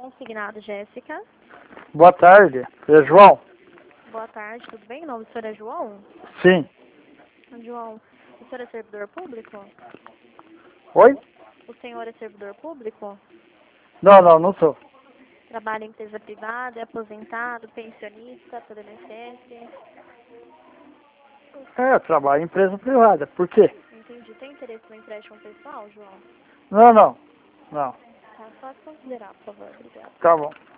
Consignado, Jéssica. Boa tarde, é João? Boa tarde, tudo bem? O nome do senhor é João? Sim. João, o senhor é servidor público? Oi? O senhor é servidor público? Não sou. Trabalha em empresa privada, é aposentado, pensionista, pelo INSS? Eu trabalho em empresa privada. Por quê? Entendi. Tem interesse no empréstimo pessoal, João? Não. Tá, só considerar, por favor. Obrigada. Tá bom.